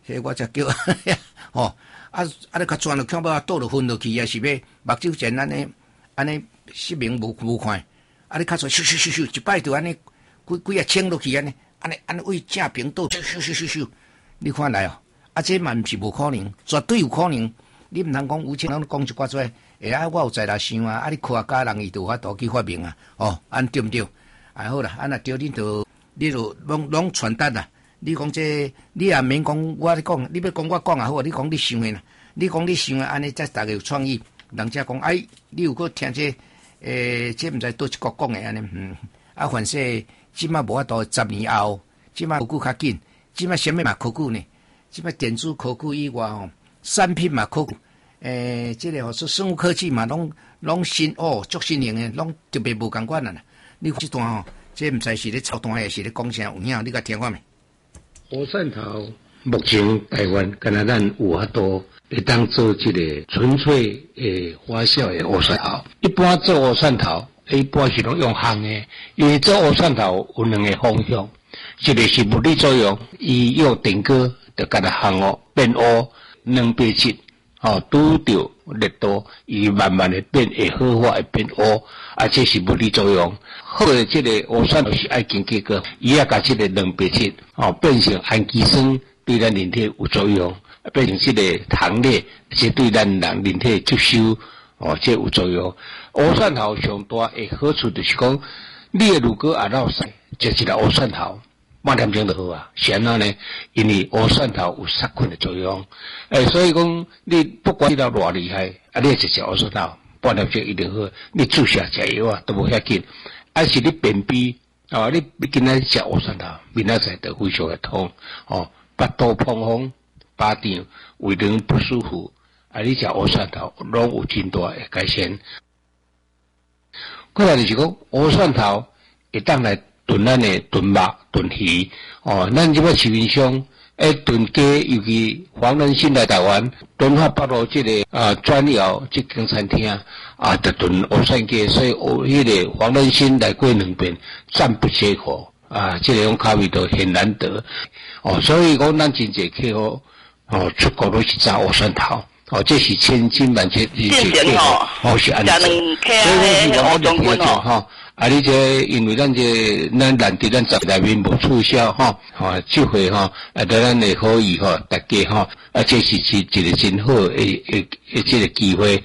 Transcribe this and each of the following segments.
所以我才叫吼你较转了，看要倒落分落去，还是要目睭前安尼失明无看，你较转咻，一摆就安尼几清落去安尼为正平倒咻，你看来哦，这嘛毋是无可能，绝对有可能。你毋通讲有钱人讲一寡遮，我有在啦想啊，你科学家人伊就有法度去发明啊，对毋对？好啦，若对你就拢传达啦。你讲这，你也免讲我讲，你要讲我讲也好，你讲你想的啦，你讲你想的安尼，才大家有创意。人家讲，你有搁听这，这毋知倒一国讲的安尼，反正即马无法度，10年后，即马科技较紧，即马什么嘛科技呢？即马电子科技以外产品嘛科技，这个是生物科技嘛，拢新足新颖的，拢特别无共款啦。你看这段这毋知是咧操蛋，还是咧讲啥有影？你甲听看没？ 乌蒜头目前台湾敢若咱有法度会当做一个纯粹的发酵的乌蒜头。一般做乌蒜头，一般是拢用烘的，因为做乌蒜头有两个方向，一个是物理作用，伊用电锅就甲它烘变乌，两倍质，拄着热度，伊慢慢的变会好化，会变乌，这是物理作用。好的，这个乌蒜头是爱经结果，伊也甲这个两倍质，变成氨基酸，对咱人体有作用，变成这个糖类，这对咱人体吸收，这有作用。乌蒜头上大的好处就是讲，你如果也落屎，食一粒乌蒜头，半点钟就好啊。是安怎呢？因为乌蒜头有杀菌的作用，所以讲你不管你到偌厉害，你也食乌蒜头，半点钟一定好。你注射食药都无遐紧。是你便秘你今仔食乌蒜头，明仔载就非常的痛腹肚膨风、巴掌、胃肠不舒服，你食乌蒜头拢有真大的改善。过来就是讲乌蒜头会当来炖咱的炖肉、炖鱼咱即摆市面上炖鸡，尤其黄仁勋来台湾，敦化北路这个转窑这间餐厅就炖乌蒜鸡，所以迄个黄仁勋来过2遍，赞不绝口这个种口味都很难得所以讲咱真济客户出国都是炸乌蒜头这是千金万确是是安尼，所以讲是我中军你这因为咱难得咱十内面无促销这回在咱的可以大家这是一个真好的这个机会。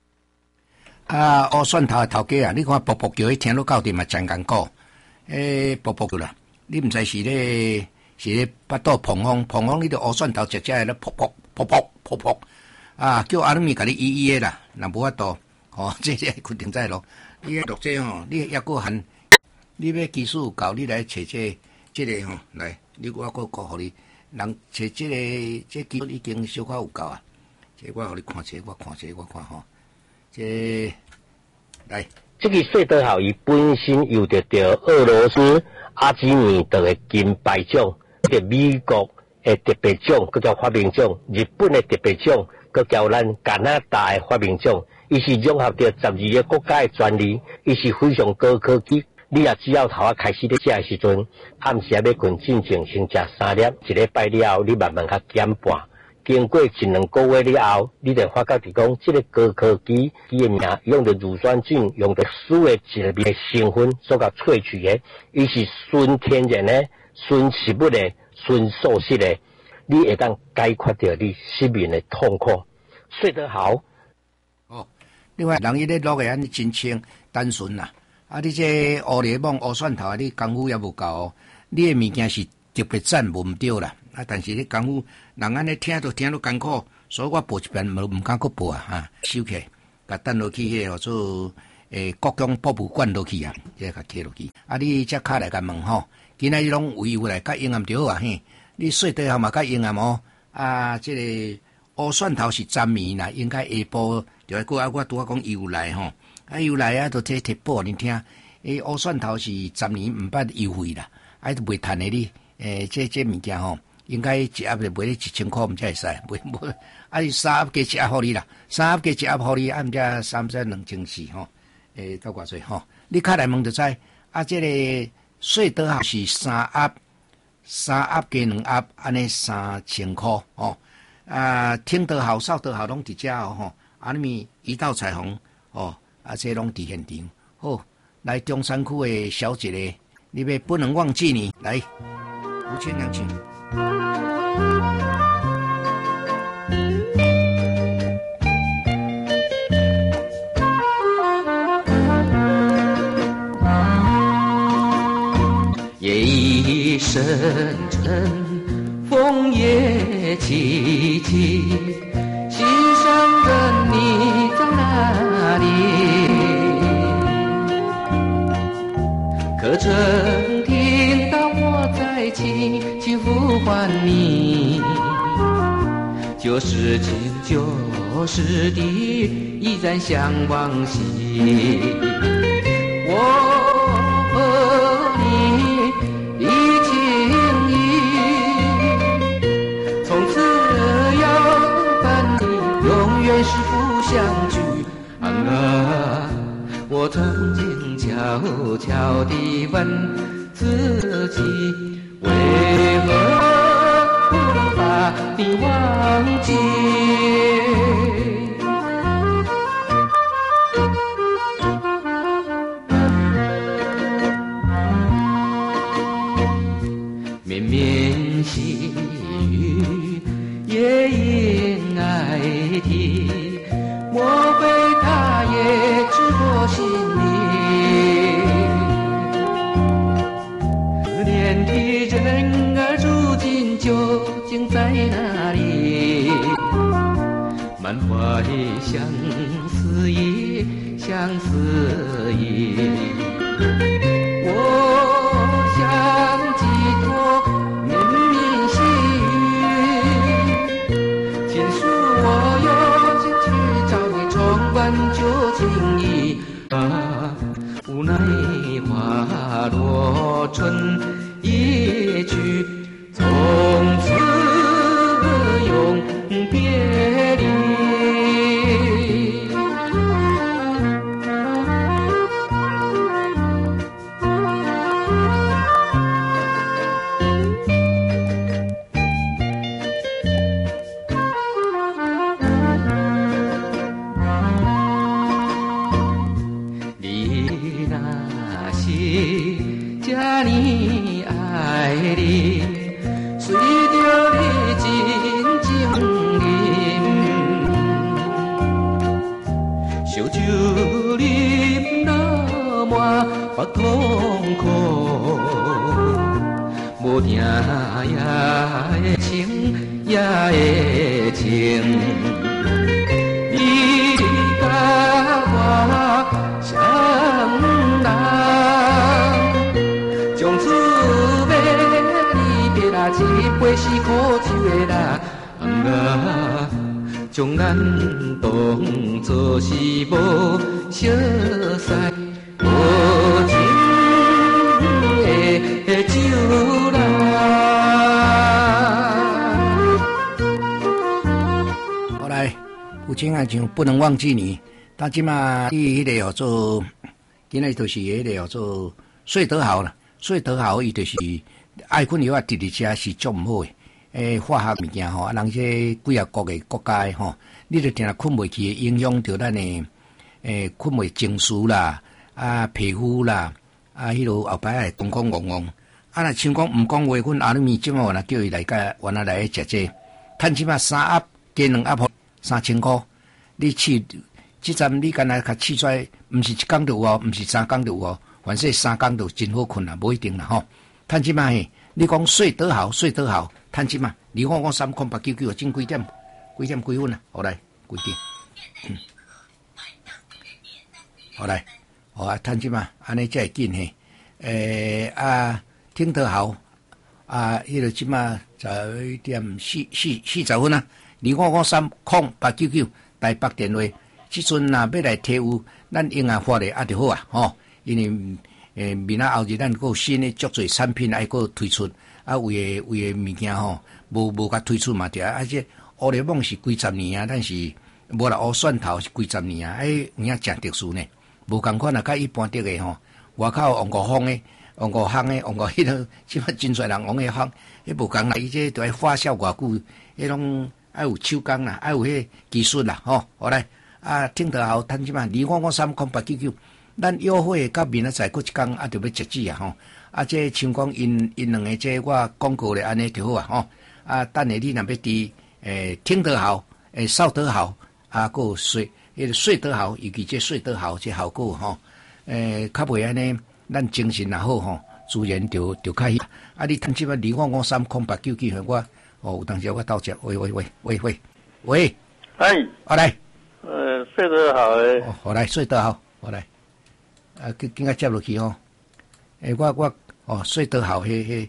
乌蒜头的头家你看卜卜叫，听到到底嘛真艰苦。卜卜叫啦，你唔知是咧腹肚膨风，你着乌蒜头食咧噗叫阿咪甲你医的啦，若无法度这决定在咯。你录这你抑个含，你要技术有够，你来找这个来，我互你，人找这技术已经小可有够啊。这我互你看我看这来。 这个谢德豪伊本身又得俄罗斯阿基米德的金牌奖，美国的特别奖，佮叫发明奖，日本的特别奖，佮叫咱加拿大的发明奖。伊是融合着12个国家的专利，伊是非常高科技。你也只要头仔开始咧食的时阵，暗时要困进前先食3粒，一礼拜了后，你慢慢较减半。经过1-2个月了后，你就发觉是讲，这个高科技伊的名用的乳酸菌，用的素的一个成分所甲萃取的，伊是纯天然的、纯食物的、纯素食的，你会当解决掉你失眠的痛苦，睡得好。 另外，人伊咧录的安尼真清单纯啦，你这乌柠檬、乌蒜头，你功夫也无够你的物件是特别赞无毋对啦，但是你功夫人安尼听都艰苦，所以我报一遍毋敢搁报收起，甲等落去迄个做国家博物馆落去再甲摕落去。你只卡来甲问今仔日拢有来甲营养着嘿，你睡得好嘛甲营养这个乌蒜头是暂暝啦，应该下晡就我拄讲油来油来就摕报你听。乌蒜头是10年毋捌油费啦，都袂趁的你。这物件应该一盒就卖你1000块，毋才会使，卖3盒加1盒互你啦，3盒加1盒互你，毋才32004到偌济你卡来问就知。这个税多是3盒 3盒加2盒，安尼3000块哦。听得好，少得好，拢伫遮哦吼。咪一道彩虹哦，这拢伫现场。好，来中山区的小姐咧，你要不能忘记你来，吴千良请。 夜已深沉，风也凄凄，心上人你在哪里？可曾听到我在轻轻呼唤你？旧事情旧事的，依然像往昔。我和你的情谊，从此要分离，永远是不相聚。我曾经悄悄地问自己，为何不能把你忘记？绵绵细雨，夜莺爱啼，莫非他也知我心里？可怜的人儿如今究竟在哪里？满怀相思意，相思意。我想寄托绵绵细雨，倾诉我有心去找你，重温旧情谊。无奈花落春一去，从此永别离。你那是家你爱你，随着你静静饮，烧酒啉到满腹痛苦，无定也会情也会情。你甲我相人，从此要离别啦，一杯是苦酒的啦，将咱当作是无熟悉无情的酒啦。 好来，有情爱情不能忘记你。但即马伊迄个叫做，今仔就是迄个叫做睡得好了，睡得好伊就是爱困药啊，直直车是足毋好诶。化学物件吼，人这几啊国嘅国家吼，你著定困袂去，影响着咱诶困袂情绪啦，皮肤啦，迄落后摆会空空戆戆。若像讲毋讲话，阮阿鲁咪即马若叫伊来甲原来来食这，趁即马3盒加2盒3000块，你去。即站你敢若较试出来，毋是1工就有哦，毋是3工就有哦，凡说3工就真好困啦，无一定啦吼。趁即摆嘿，你讲睡得好，睡得好，趁即摆2553空899，真几点几分啊？好来几点？好来，趁即摆安尼才会紧嘿。听得好迄个即摆11:40分啊，2553空899台北电话。即阵若要来提有咱婴儿发的就好啊，吼！因为明仔后日咱有新的足侪产品还佫推出，为的物件吼，无甲推出嘛对啊，而且乌雷梦是几十年啊，但是无啦乌蒜头是几十年啊，有影诚特殊呢，无共款啊，甲一般的吼，外口王国芳的王五行诶，王五迄个即摆真侪人王迄行，迄无共啦，伊这都要发酵偌久，迄拢爱有手工啦，爱有迄技术啦，吼，好来啊，听得好，趁即摆25530899，咱约会到明仔载过一工啊，就要截止啊，吼，啊，这像讲因两个这我广告咧安尼就好啊，吼，啊，等下你若要伫听得好，扫得好，啊，个睡得好，尤其这睡得好这效果吼，较袂安尼。咱精神也好吼，自然就较迄。啊，你趁即摆25530899，我有当时我到这，喂， 哎， 好来， 睡得好诶， 好来，睡得好，好来，啊，紧甲接落去吼，我睡得好，迄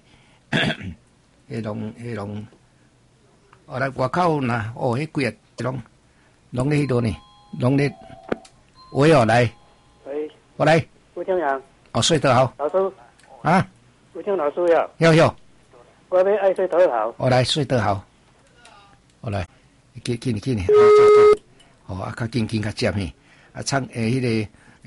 拢，好来外口呐，迄几日拢咧迄度呢，拢咧，喂哦来， 喂， 我来， 吴清阳。 睡得好， 老师啊， 我听老师要，我要爱睡得好， 我来睡得好，我来，紧，较紧较接嘿，啊，迄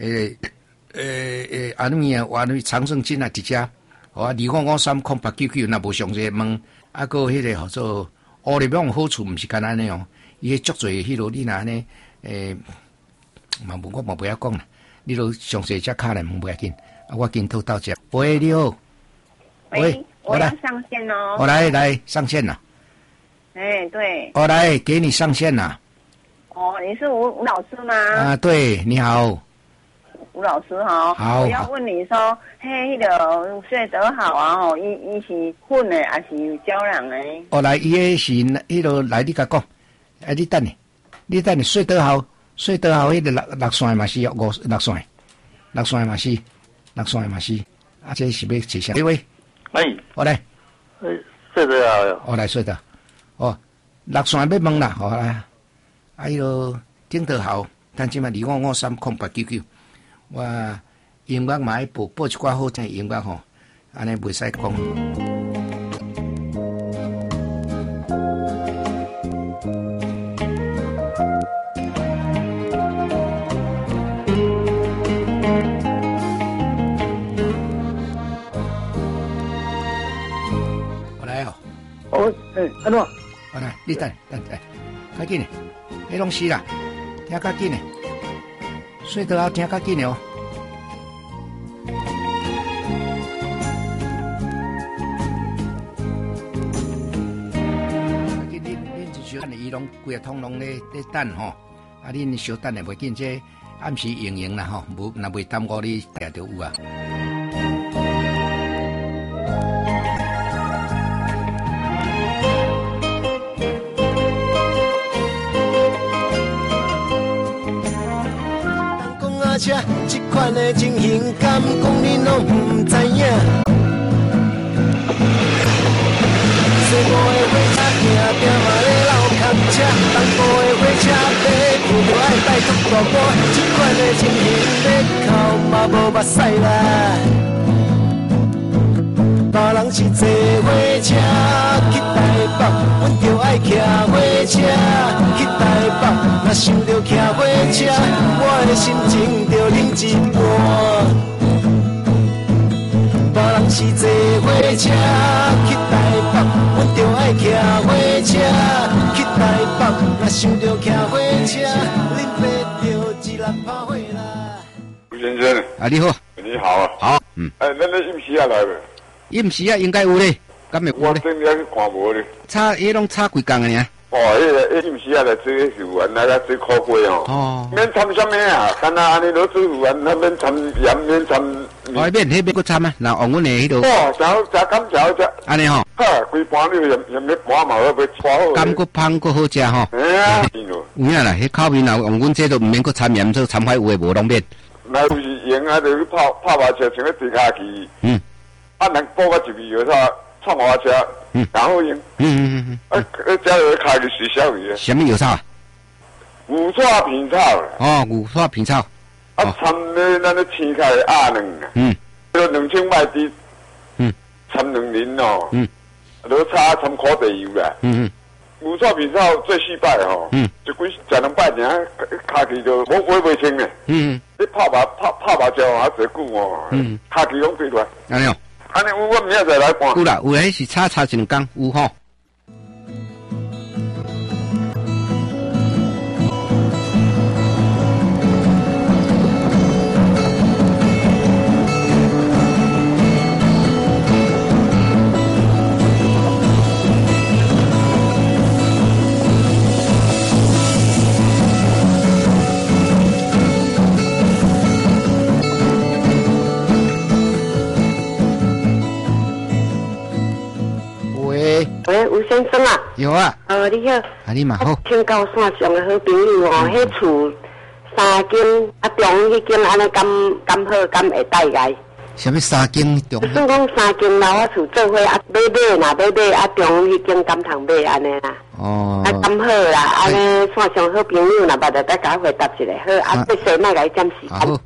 个安尼啊，安尼长胜金啊，一只，25530899，若无详细问，啊，个迄个号做乌力用好处，毋是干安尼哦，伊迄足侪迄落你若安尼，我嘛不要讲啦，你都详细只卡来问不要紧。我今头到这，喂，你好， 喂，我要上线哦， 我来上线了， 对， 我来给你上线了。 你是吴老师吗？ 啊，对，你好， 吴老师好。 好， 我要问你說，迄個睡得好啊，伊是混的還是有膠囊的？ 來，伊個是迄個來，你甲講，你等你睡得好，迄個六線嘛是六線嘛是，啊，這是要一下，喂，我來， 睡得好， 我來睡得，六線要問啦，好啦，迄個聽得好，但即嘛25530899，我音樂嘛愛播一寡好聽音樂吼，安尼袂使講。 安怎？ 好来，你等，较紧诶，迄拢是啦，听较紧诶，睡得好，听较紧诶哦。恁一小等伊拢规个通拢咧等吼，啊，恁小等诶袂紧，这暗时用啦吼，无若袂耽误你，定就有啊。 这款的情形，敢讲你拢唔知影？西部的火车行定嘛咧老卡车，东部的火车马步就爱带足大波。这款的情形，要哭嘛无目屎啦。别人是坐火车去台北，阮就爱骑火车去台北。若想着骑火车，我的心情就冷一半。别人是坐火车去台北，阮就爱骑火車去台北。若想着騎火車，恁爸就自然拍火啦。 吴先生， 啊，你好， 你好啊， 好， 咱咧饮时啊来未？ 饮时啊，应该有咧，敢会有咧？ 我正要去看无咧。 迄拢差几工尔？ 迄个饮时啊来做是原来做苦瓜哦。免掺什么啊？干那安尼落做完，那免掺盐，免掺。 免迄免搁掺啊？那往阮的迄度。 食甘蔗只。 安尼吼。 哈，规盘你盐要盘嘛，要炒好。 甘搁香搁好食吼。 啊， 有影啦，迄口味若往阮这都毋免搁掺盐，做掺海有诶无拢免。 那有是盐啊，就去泡麻车，像个地卡机。啊，人补个一味药啥，创花车，然后用。加入卡去水小鱼啊。 什么药草啊？ 五叉平草啦。 五叉平草。 啊，掺咧咱咧青菜的鸭卵啊。2000麦滴。掺2厘哦。落炒掺苦地油啦。有有错面草做4摆吼，一规食2摆尔，骹齿就摸袂清咧。你泡麻椒啊，侪久哦，骹齿拢飞出来。 安尼哦， 安尼我明仔载来看。 有啦，有迄是炒一两工有吼。 喂，吴先生啊。 有啊。 你好。 你嘛好。 请教线上的好朋友哦，迄厝3间啊，中迄间安尼敢好，敢会带来？ 什么3间中？ 算讲3间楼啊厝做伙啊，买啊中迄间敢通买安尼啦。 哦。 啊，敢好啦，安尼线上好朋友若捌着再甲我回答一下，好啊，这些莫来占时间。 好。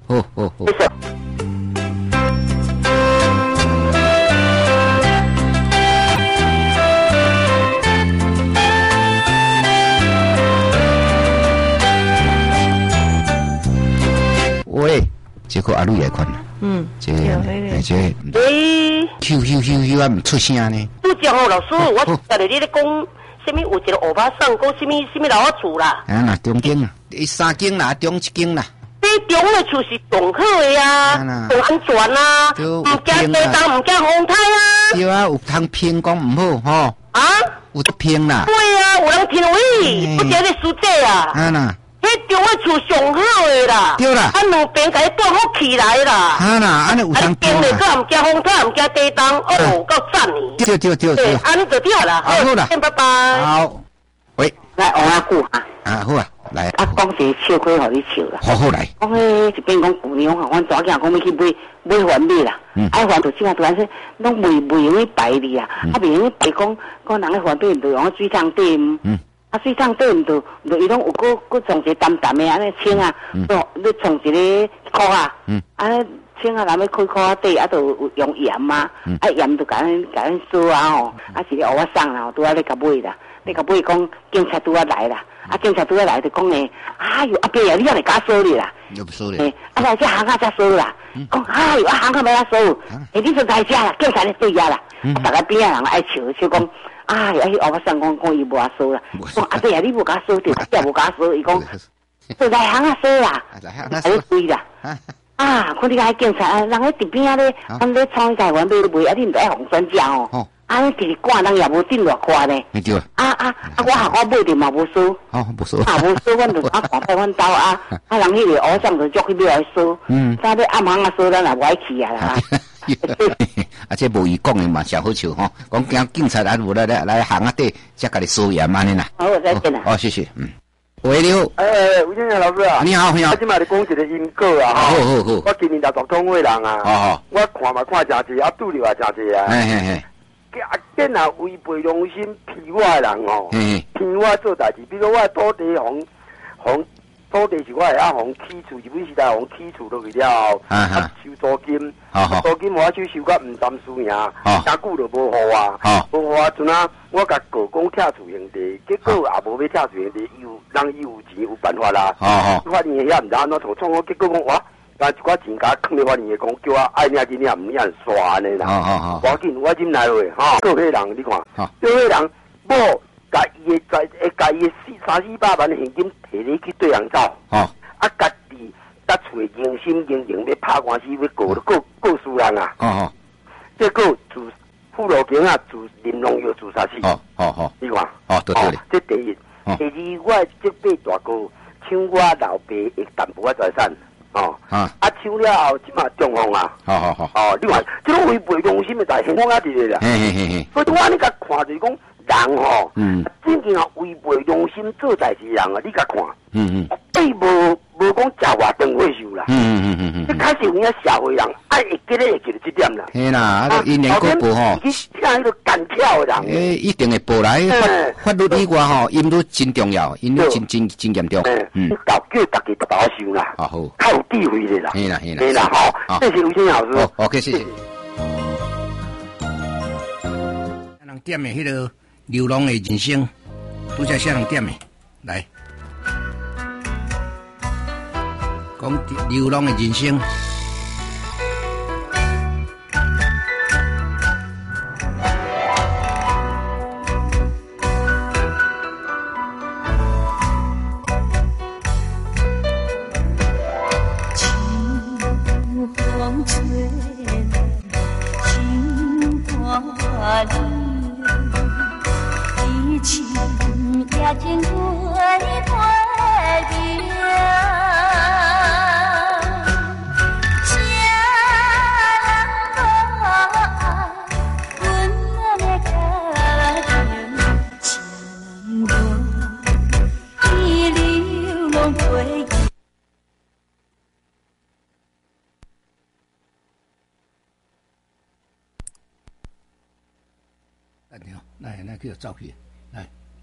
喂，这个阿女来看啦。这喂，Q 啊，唔出声呢。 不讲哦，老师，我晓得你咧讲什么？有一个欧巴桑，讲什么老厝啦？ 那中间啊，3间啦，中1间啦。 你中的厝是上好的呀，上安全啊，唔惊地震，唔惊风台啊。 对啊，有通偏讲唔好吼。啊？有得偏啦。 对啊，有人听喂，不晓得输这啊。迄中的厝上好的啦， 对啦， 啊两边甲伊搭好起来啦， 安尼有通边咧个唔惊风台，唔惊地震，哦，够赞呢。对，安尼就对啦。 好啦， 拜拜。 好，喂， 来王阿姑哈。 好啊，来。 讲一个笑话互你笑啦。 好来。 讲迄一边讲旧年吼，阮查囝讲要去买番米啦，番就即下突然说拢未用去摆哩啊，未用去摆讲人咧番米就用水桶底。水桶底毋就伊拢有搁装一个淡淡的安尼清啊，你创一个壳啊，安尼清啊，若要开壳底啊，就用盐啊，盐就甲咱烧啊吼，是咧乌啊送啦，拄仔咧甲买啦，你甲买讲警察拄仔来啦，警察拄仔来就讲诶，哟阿伯啊，你也来甲烧你啦， 不烧你， 来这行啊才烧啦，讲行啊要啊烧，你就来遮啦，警察咧对遐啦，大家边仔人爱笑讲。迄乌巴桑讲伊无甲烧啦，讲对啊，你无甲烧着，也无甲烧，伊讲就来行啊烧啦，来对啦，看你个警察，人喺伫边仔咧，咱咧创台湾买卖，你毋知爱防专家哦，你直直赶人也无顶偌快呢，我买着嘛无烧， 无烧， 无烧，阮就看看阮兜人迄个乌桑就捉去买来烧，早咧暗行啊烧，咱也无爱去啊啦。 这无伊讲的嘛，上好笑吼。讲惊警察来行啊底，才甲你收盐安尼啦。 好，再见啦。 谢谢。喂，你好。 吴先生老师啊。 你好。 我今嘛咧讲一个因果啊。 好。 我今年读通会人啊。我看真济，拄着也真济啊。见啊违背良心骗我的人哦，骗我做代志，比如我土地红。土地是我会互起厝，日本时代互起厝落去了后，收租金，租金我收到毋担输赢，真久就无互我，无互我阵啊，我甲告讲拆厝兄弟，结果也无要拆厝兄弟，人伊有钱有办法啦，法院遐毋知安怎创我，结果讲我，但一寡钱甲囥咧法院讲，叫我爱领钱领，毋领刷安尼啦，要紧我进来话，告迄人你看，告迄人某。甲伊的300-400万现金摕你去对人走，家己搭厝用心经营要拍官司要告输人啊，结果自富路经啊自林农药自杀死，你看，这第一，第二我这8大哥抢我老爸的淡薄仔财产，抢了后即嘛中风啊，你看这种违背良心的代现况啊伫咧啦，所以我你甲看就是讲。人吼，真正违背良心做代志人啊！你甲看，对无讲食偌顿会受啦，一开始有影社会人爱会记得这点啦。 嘿啦，因两个报吼， 去听迄个干跳的人， 一定会报来。法律以外吼，音律真重要，音律真严重。 搞叫大家都想啦， 好， 较有智慧的啦。 嘿啦，好，谢谢吴先老师。 OK，谢谢。人点的迄个。流浪的人生， 拄则啥人点的？来，讲流浪的人生。来，给我照片，来。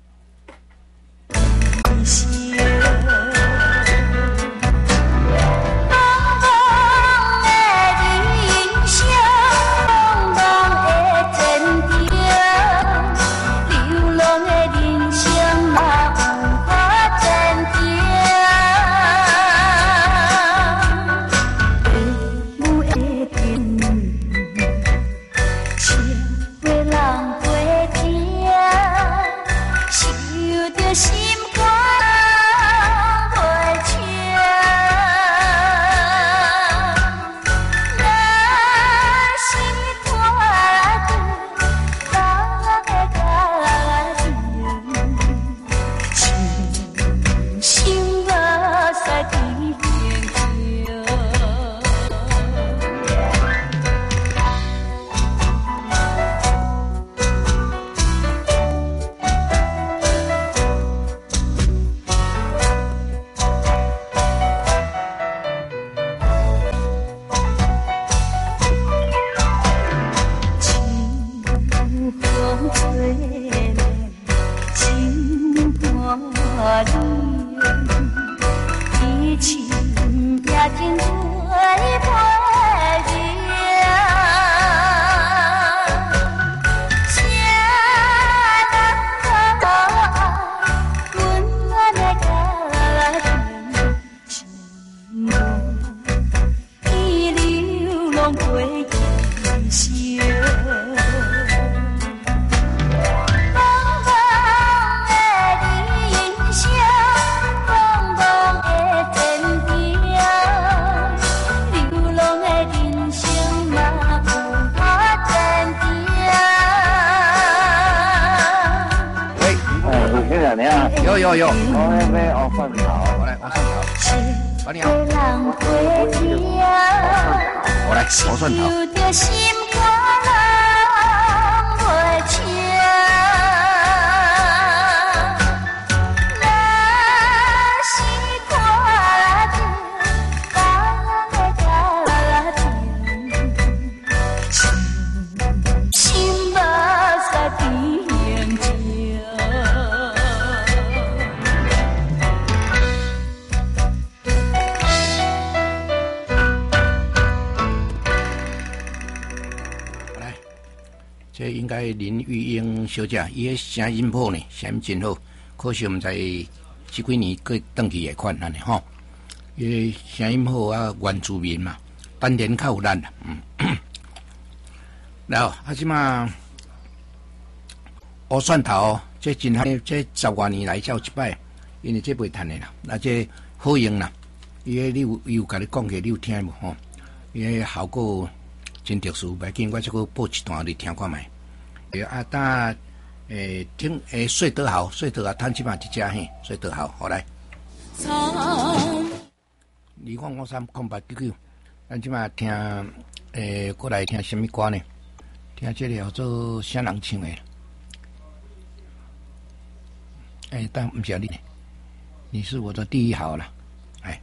有，我蒜头，我来，我蒜头，把你好，我来，我蒜头。这应该林玉英小姐，伊个声音好呢，声音真好。可惜毋知这几年过转去会款安尼吼。伊个声音好啊，原住民嘛，单连较有力啦。然后即马乌蒜头，这真好，这10多年来才有一摆，因为这袂趁的啦。那这好用啦，伊个你有甲你讲过，你有听无吼？伊个效果真特殊，袂紧，我这个播一段你听看卖。等听睡得好，趁即嘛一只嘿，睡得好，好来。2053899，咱即嘛听过来听什么歌呢？听这个叫做啥人唱的？但不是你呢，你是我的第一好了，哎。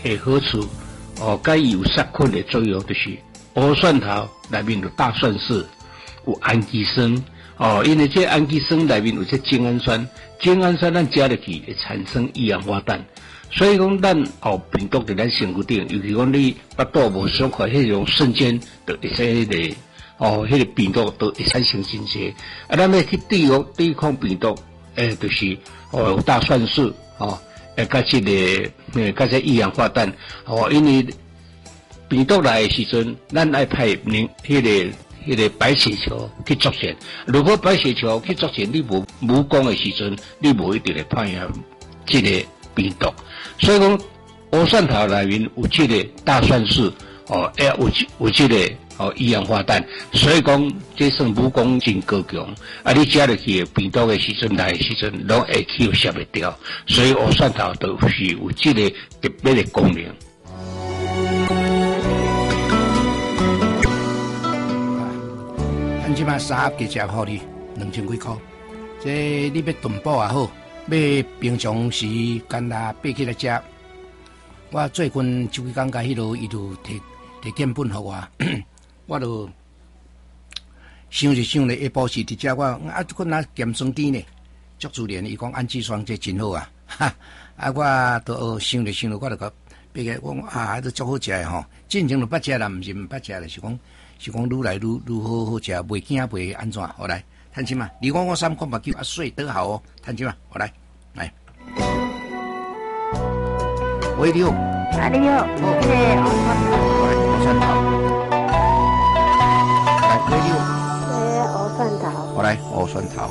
的好处，该有杀菌的作用，就是乌蒜头内面有大蒜素，有氨基酸，因为这氨基酸内面有这精氨酸，精氨酸咱加入去会产生一氧化氮，所以讲咱病毒在咱身躯顶，尤其讲你腹肚无爽快，迄种瞬间就会使迄个迄个病毒都会产生真济，咱要去对抗病毒，就是有大蒜素，加这个加这一氧化氮，因为病毒来的时阵，咱爱派迄个白血球去作战。如果白血球去作战，你无功的时阵，你无一定会判赢这个病毒。所以讲，乌蒜头内面有这个大蒜素，有这个一氧化氮，所以讲这算武功真高强。你加入去病毒的时阵来的时阵，拢会去消灭掉。所以乌蒜头都是有这个特别的功能。 咱即摆三盒加好哩，2000几块。这你要炖补也好，要平常时干啦爬起来食。我最近几工甲迄落伊就摕建本互我，我就想就想咧，下晡时伫遮我我拿盐酸甜呢，足自然。伊讲氨基酸这真好啊，我都想着想着，我就甲爬起来讲都足好食诶吼。进前就捌食啦，毋是毋捌食啦，是讲愈来愈好食，袂惊袂安怎？好来，趁钱嘛，2553看目睭水倒好哦，趁钱嘛，好来。喂，你好。 你好。 乌蒜头。来，喂，你好。 乌蒜头。 好来，乌蒜头。